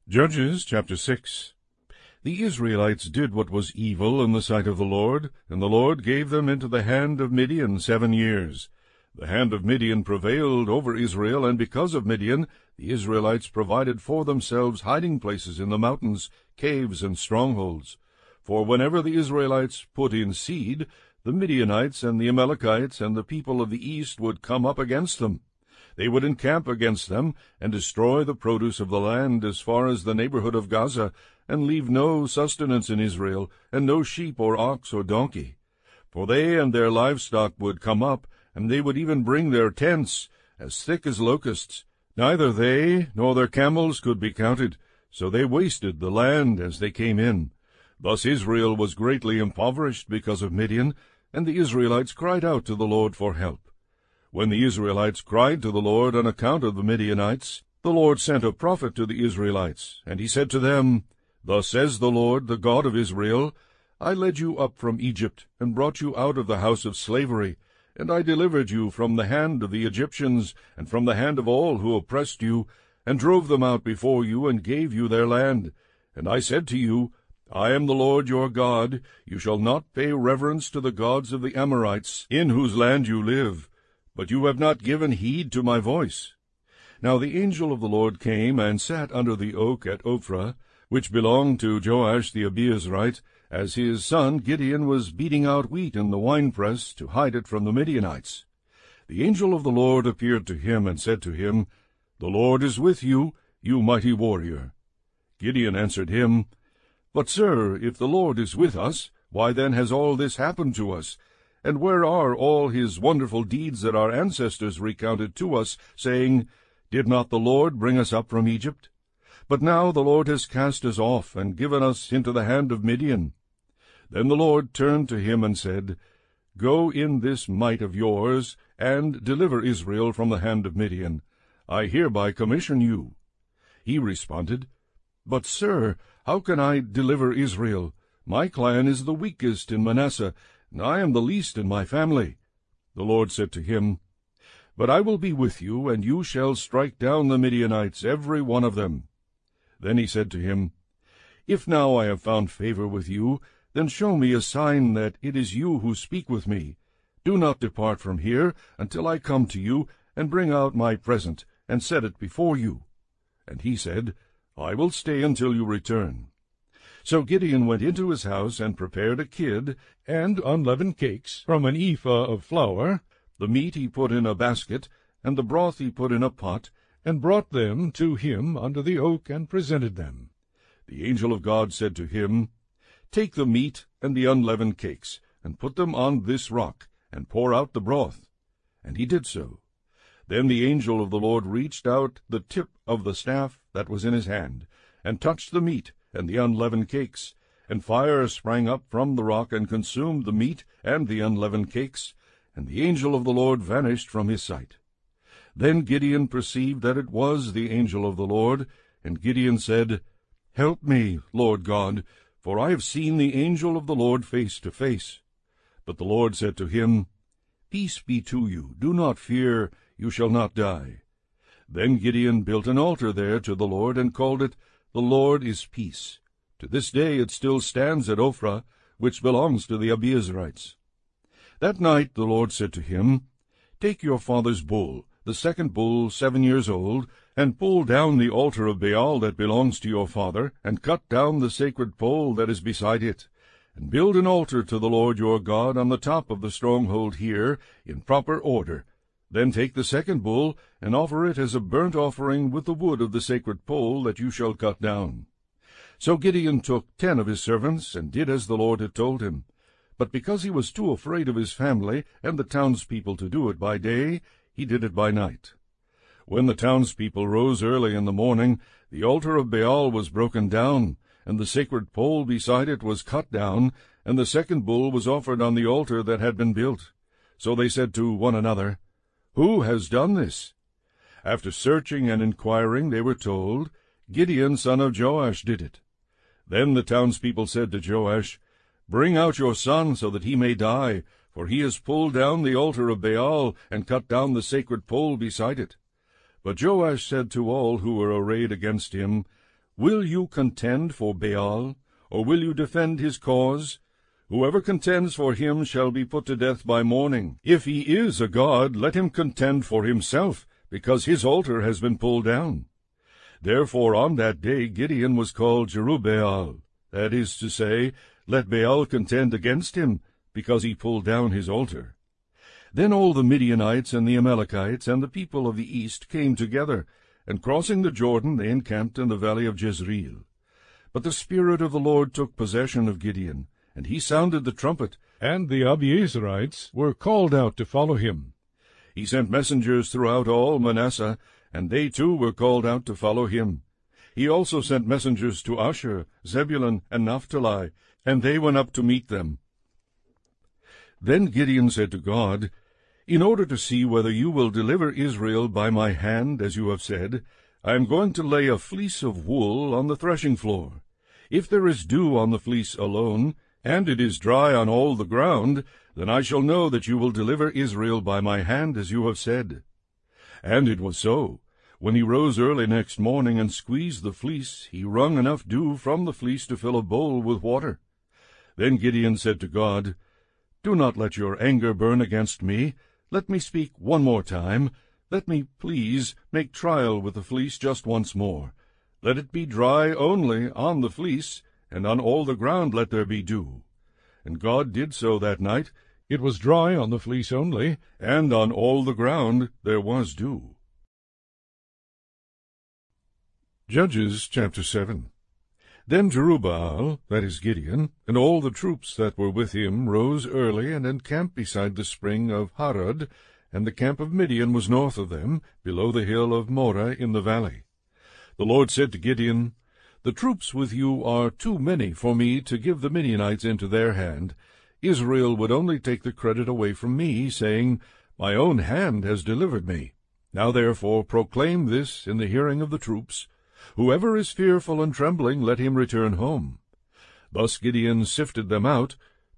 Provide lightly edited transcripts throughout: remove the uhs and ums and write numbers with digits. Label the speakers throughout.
Speaker 1: Judges chapter 6. The Israelites did what was evil in the sight of the Lord, and the Lord gave them into the hand of Midian 7 years. The hand of Midian prevailed over Israel, and because of Midian, the Israelites provided for themselves hiding places in the mountains, caves, and strongholds. For whenever the Israelites put in seed, the Midianites and the Amalekites and the people of the east would come up against them. They would encamp against them, and destroy the produce of the land as far as the neighborhood of Gaza, and leave no sustenance in Israel, and no sheep or ox or donkey. For they and their livestock would come up, and they would even bring their tents, as thick as locusts. Neither they nor their camels could be counted, so they wasted the land as they came in. Thus Israel was greatly impoverished because of Midian, and the Israelites cried out to the Lord for help. When the Israelites cried to the Lord on account of the Midianites, the Lord sent a prophet to the Israelites, and he said to them, Thus says the Lord, the God of Israel, I led you up from Egypt, and brought you out of the house of slavery, and I delivered you from the hand of the Egyptians, and from the hand of all who oppressed you, and drove them out before you, and gave you their land. And I said to you, I am the Lord your God. You shall not pay reverence to the gods of the Amorites, in whose land you live. But you have not given heed to my voice. Now the angel of the Lord came and sat under the oak at Ophrah, which belonged to Joash the Abiezrite, as his son Gideon was beating out wheat in the winepress to hide it from the Midianites. The angel of the Lord appeared to him and said to him, The Lord is with you, you mighty warrior. Gideon answered him, But, sir, if the Lord is with us, why then has all this happened to us? And where are all his wonderful deeds that our ancestors recounted to us, saying, Did not the Lord bring us up from Egypt? But now the Lord has cast us off, and given us into the hand of Midian. Then the Lord turned to him and said, Go in this might of yours, and deliver Israel from the hand of Midian. I hereby commission you. He responded, But, sir, how can I deliver Israel? My clan is the weakest in Manasseh, and I am the least in my family. The Lord said to him, But I will be with you, and you shall strike down the Midianites, every one of them. Then he said to him, If now I have found favor with you, then show me a sign that it is you who speak with me. Do not depart from here until I come to you, and bring out my present, and set it before you. And he said, I will stay until you return. So Gideon went into his house and prepared a kid and unleavened cakes from an ephah of flour. The meat he put in a basket, and the broth he put in a pot, and brought them to him under the oak and presented them. The angel of God said to him, Take the meat and the unleavened cakes, and put them on this rock, and pour out the broth. And he did so. Then the angel of the Lord reached out the tip of the staff that was in his hand, and touched the meat and the unleavened cakes, and fire sprang up from the rock and consumed the meat and the unleavened cakes, and the angel of the Lord vanished from his sight. Then Gideon perceived that it was the angel of the Lord, and Gideon said, Help me, Lord God, for I have seen the angel of the Lord face to face. But the Lord said to him, Peace be to you, do not fear, you shall not die. Then Gideon built an altar there to the Lord, and called it, The Lord is Peace. To this day it still stands at Ophrah, which belongs to the Abiezrites. That night the Lord said to him, Take your father's bull, the second bull 7 years old, and pull down the altar of Baal that belongs to your father, and cut down the sacred pole that is beside it, and build an altar to the Lord your God on the top of the stronghold here, in proper order. Then take the second bull, and offer it as a burnt offering with the wood of the sacred pole that you shall cut down. So Gideon took 10 of his servants, and did as the Lord had told him. But because he was too afraid of his family and the townspeople to do it by day, he did it by night. When the townspeople rose early in the morning, the altar of Baal was broken down, and the sacred pole beside it was cut down, and the second bull was offered on the altar that had been built. So they said to one another, Who has done this? After searching and inquiring, they were told, Gideon son of Joash did it. Then the townspeople said to Joash, Bring out your son, so that he may die, for he has pulled down the altar of Baal, and cut down the sacred pole beside it. But Joash said to all who were arrayed against him, Will you contend for Baal, or will you defend his cause? Whoever contends for him shall be put to death by morning. If he is a god, let him contend for himself, because his altar has been pulled down. Therefore on that day Gideon was called Jerubbaal, that is to say, let Baal contend against him, because he pulled down his altar. Then all the Midianites and the Amalekites and the people of the east came together, and crossing the Jordan they encamped in the valley of Jezreel. But the Spirit of the Lord took possession of Gideon, and he sounded the trumpet, and the Abiezrites were called out to follow him. He sent messengers throughout all Manasseh, and they too were called out to follow him. He also sent messengers to Asher, Zebulun, and Naphtali, and they went up to meet them. Then Gideon said to God, In order to see whether you will deliver Israel by my hand, as you have said, I am going to lay a fleece of wool on the threshing floor. If there is dew on the fleece alone, and it is dry on all the ground, then I shall know that you will deliver Israel by my hand, as you have said. And it was so. When he rose early next morning and squeezed the fleece, he wrung enough dew from the fleece to fill a bowl with water. Then Gideon said to God, Do not let your anger burn against me. Let me speak one more time. Let me, please, make trial with the fleece just once more. Let it be dry only on the fleece, and on all the ground let there be dew. And God did so that night. It was dry on the fleece only, and on all the ground there was dew. Judges chapter 7. Then Jerubbaal, that is Gideon, and all the troops that were with him rose early and encamped beside the spring of Harod, and the camp of Midian was north of them, below the hill of Moreh in the valley. The Lord said to Gideon, The troops with you are too many for me to give the Midianites into their hand. Israel would only take the credit away from me, saying, My own hand has delivered me. Now therefore proclaim this in the hearing of the troops, Whoever is fearful and trembling, let him return home. Thus Gideon sifted them out.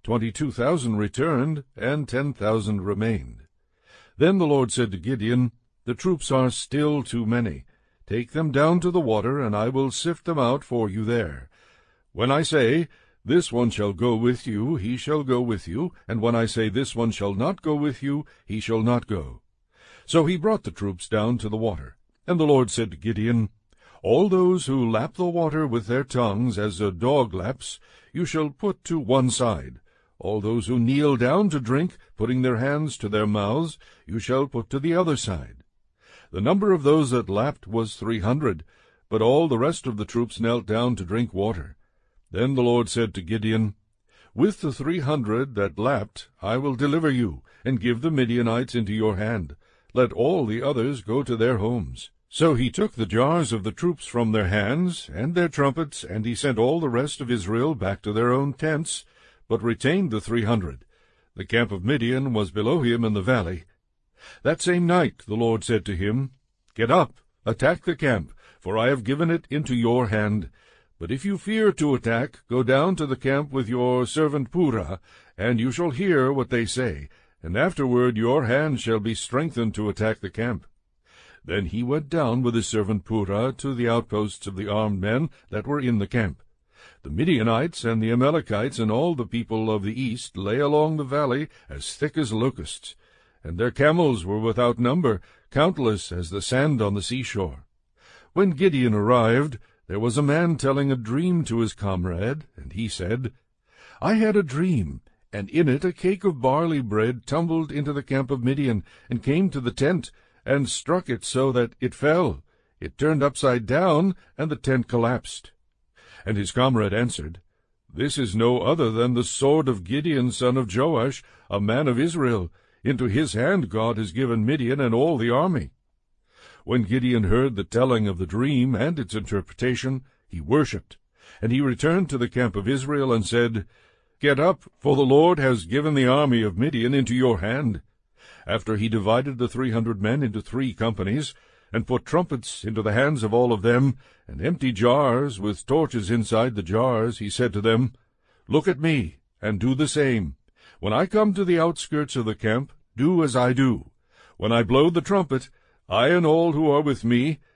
Speaker 1: 22,000 returned, and 10,000 remained. Then the Lord said to Gideon, The troops are still too many. Take them down to the water, and I will sift them out for you there. When I say, This one shall go with you, he shall go with you, and when I say, This one shall not go with you, he shall not go. So he brought the troops down to the water. And the Lord said to Gideon, All those who lap the water with their tongues, as a dog laps, you shall put to one side. All those who kneel down to drink, putting their hands to their mouths, you shall put to the other side. The number of those that lapped was 300, but all the rest of the troops knelt down to drink water. Then the Lord said to Gideon, With the 300 that lapped I will deliver you, and give the Midianites into your hand. Let all the others go to their homes. So he took the jars of the troops from their hands, and their trumpets, and he sent all the rest of Israel back to their own tents, but retained the 300. The camp of Midian was below him in the valley. That same night the Lord said to him, Get up, attack the camp, for I have given it into your hand. But if you fear to attack, go down to the camp with your servant Purah, and you shall hear what they say, and afterward your hand shall be strengthened to attack the camp. Then he went down with his servant Purah to the outposts of the armed men that were in the camp. The Midianites and the Amalekites and all the people of the east lay along the valley as thick as locusts, and their camels were without number, countless as the sand on the seashore. When Gideon arrived, there was a man telling a dream to his comrade, and he said, I had a dream, and in it a cake of barley bread tumbled into the camp of Midian, and came to the tent, and struck it so that it fell. It turned upside down, and the tent collapsed. And his comrade answered, This is no other than the sword of Gideon son of Joash, a man of Israel. Into his hand God has given Midian and all the army. When Gideon heard the telling of the dream and its interpretation, he worshipped. And he returned to the camp of Israel and said, Get up, for the Lord has given the army of Midian into your hand. After he divided the 300 men into 3 companies, and put trumpets into the hands of all of them, and empty jars with torches inside the jars, he said to them, Look at me, and do the same. When I come to the outskirts of the camp, do as I do. When I blow the trumpet, I and all who are with me,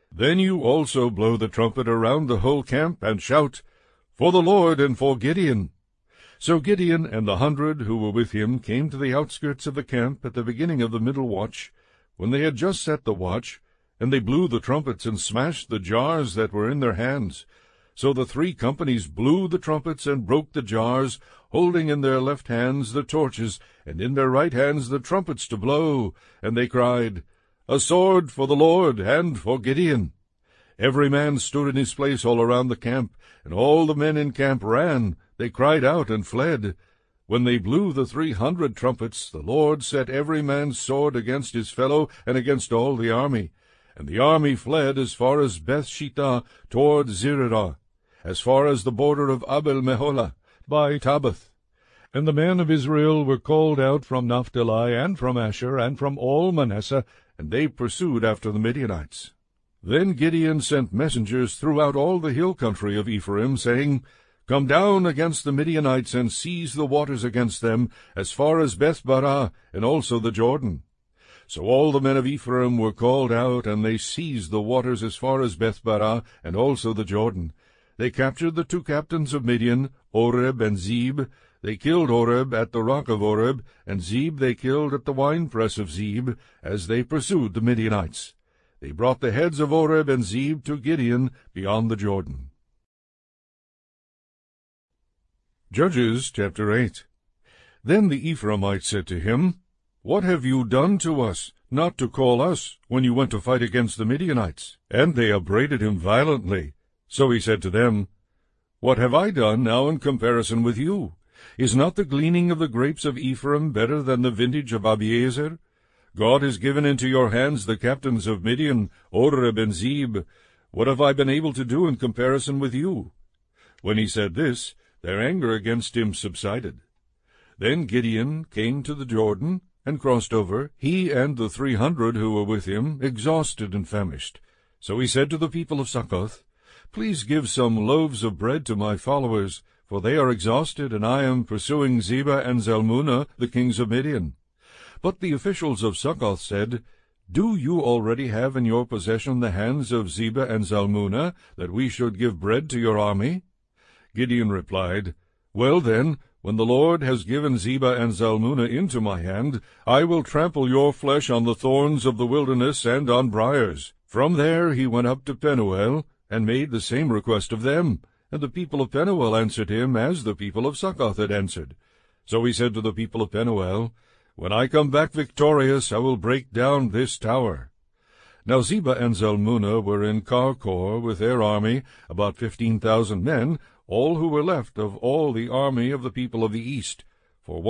Speaker 1: Then you also blow the trumpet around the whole camp, and shout, For the Lord and for Gideon. So Gideon and the 100 who were with him came to the outskirts of the camp at the beginning of the middle watch, when they had just set the watch, and they blew the trumpets and smashed the jars that were in their hands. So the 3 companies blew the trumpets and broke the jars, holding in their left hands the torches, and in their right hands the trumpets to blow. And they cried, A sword for the Lord and for Gideon. Every man stood in his place all around the camp, and all the men in camp ran. They cried out and fled. When they blew the 300 trumpets, the Lord set every man's sword against his fellow and against all the army. And the army fled as far as Beth-shittah toward Zererah, as far as the border of Abel-meholah, by Tabbath. And the men of Israel were called out from Naphtali, and from Asher, and from all Manasseh, and they pursued after the Midianites. Then Gideon sent messengers throughout all the hill country of Ephraim, saying, Come down against the Midianites, and seize the waters against them, as far as Beth-barah, and also the Jordan. So all the men of Ephraim were called out, and they seized the waters as far as Beth-barah, and also the Jordan. They captured the 2 captains of Midian, Oreb and Zeb. They killed Oreb at the rock of Oreb, and Zeb they killed at the winepress of Zeb, as they pursued the Midianites. They brought the heads of Oreb and Zeb to Gideon beyond the Jordan. Judges chapter 8. Then the Ephraimites said to him, What have you done to us, not to call us, when you went to fight against the Midianites? And they upbraided him violently. So he said to them, What have I done now in comparison with you? Is not the gleaning of the grapes of Ephraim better than the vintage of Abiezer? God has given into your hands the captains of Midian, Oreb and Zeb. What have I been able to do in comparison with you? When he said this, their anger against him subsided. Then Gideon came to the Jordan, and crossed over, he and the 300 who were with him, exhausted and famished. So he said to the people of Succoth, Please give some loaves of bread to my followers, for they are exhausted, and I am pursuing Zebah and Zalmunna, the kings of Midian. But the officials of Succoth said, Do you already have in your possession the hands of Zebah and Zalmunna, that we should give bread to your army? Gideon replied, Well then, when the Lord has given Zebah and Zalmunna into my hand, I will trample your flesh on the thorns of the wilderness and on briars. From there he went up to Penuel, and made the same request of them. And the people of Penuel answered him as the people of Succoth had answered. So he said to the people of Penuel, When I come back victorious, I will break down this tower. Now Zebah and Zalmunna were in Karkor with their army, about 15,000 men, all who were left of all the army of the people of the east, for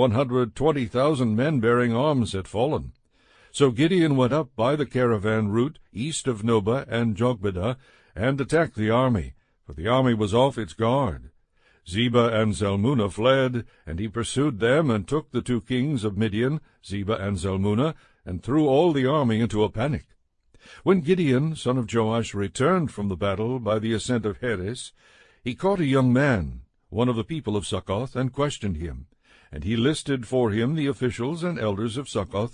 Speaker 1: 120,000 men bearing arms had fallen. So Gideon went up by the caravan route east of Nobah and Jogbedah, and attacked the army, for the army was off its guard. Zebah and Zalmunna fled, and he pursued them, and took the 2 kings of Midian, Zebah and Zalmunna, and threw all the army into a panic. When Gideon, son of Joash, returned from the battle by the ascent of Heres, he caught a young man, one of the people of Succoth, and questioned him. And he listed for him the officials and elders of Succoth,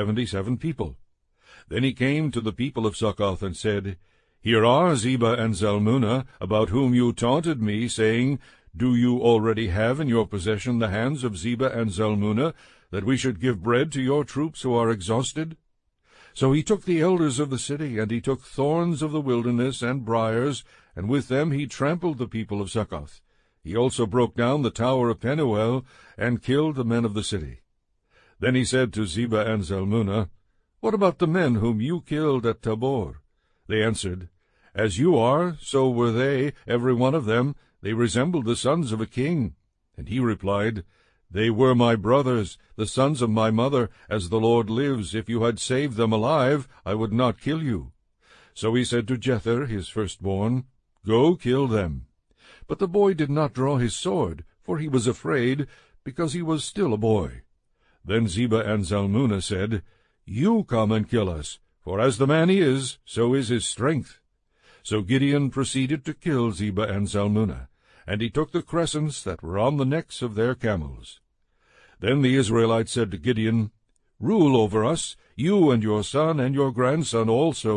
Speaker 1: 77 people. Then he came to the people of Succoth and said, Here are Zebah and Zalmunna, about whom you taunted me, saying, Do you already have in your possession the hands of Zebah and Zalmunna, that we should give bread to your troops who are exhausted? So he took the elders of the city, and he took thorns of the wilderness and briars, and with them he trampled the people of Succoth. He also broke down the tower of Penuel, and killed the men of the city. Then he said to Zebah and Zalmunna, What about the men whom you killed at Tabor? They answered, As you are, so were they, every one of them. They resembled the sons of a king. And he replied, They were my brothers, the sons of my mother. As the Lord lives, if you had saved them alive, I would not kill you. So he said to Jether, his firstborn, Go kill them. But the boy did not draw his sword, for he was afraid, because he was still a boy. Then Zebah and Zalmunna said, You come and kill us, for as the man is, so is his strength. So Gideon proceeded to kill Zebah and Zalmunna, and he took the crescents that were on the necks of their camels. Then the Israelites said to Gideon, Rule over us, you and your son and your grandson also,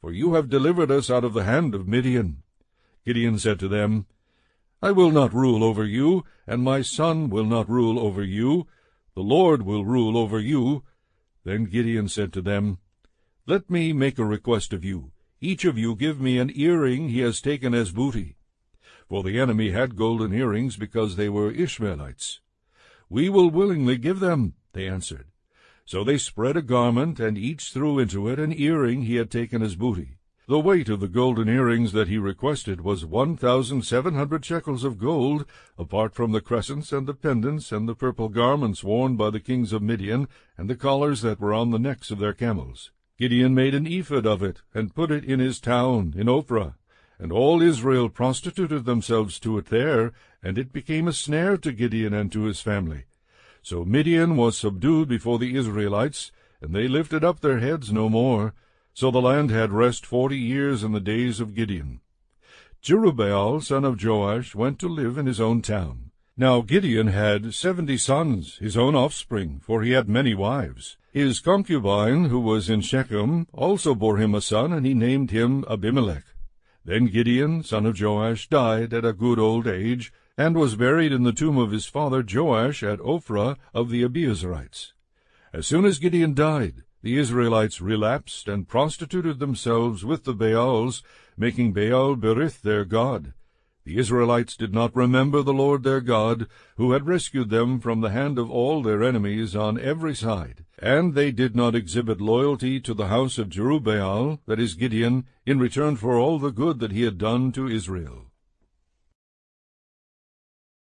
Speaker 1: for you have delivered us out of the hand of Midian. Gideon said to them, I will not rule over you, and my son will not rule over you. The Lord will rule over you. Then Gideon said to them, Let me make a request of you. Each of you give me an earring he has taken as booty. For the enemy had golden earrings, because they were Ishmaelites. We will willingly give them, they answered. So they spread a garment, and each threw into it an earring he had taken as booty. The weight of the golden earrings that he requested was 1,700 shekels of gold, apart from the crescents and the pendants and the purple garments worn by the kings of Midian, and the collars that were on the necks of their camels. Gideon made an ephod of it, and put it in his town, in Ophrah. And all Israel prostituted themselves to it there, and it became a snare to Gideon and to his family. So Midian was subdued before the Israelites, and they lifted up their heads no more. So the land had rest 40 years in the days of Gideon. Jerubbaal, son of Joash, went to live in his own town. Now Gideon had 70 sons, his own offspring, for he had many wives. His concubine, who was in Shechem, also bore him a son, and he named him Abimelech. Then Gideon, son of Joash, died at a good old age, and was buried in the tomb of his father Joash at Ophrah of the Abiezrites. As soon as Gideon died, the Israelites relapsed and prostituted themselves with the Baals, making Baal Berith their god. The Israelites did not remember the Lord their God, who had rescued them from the hand of all their enemies on every side. And they did not exhibit loyalty to the house of Jerubbaal, that is Gideon, in return for all the good that he had done to Israel.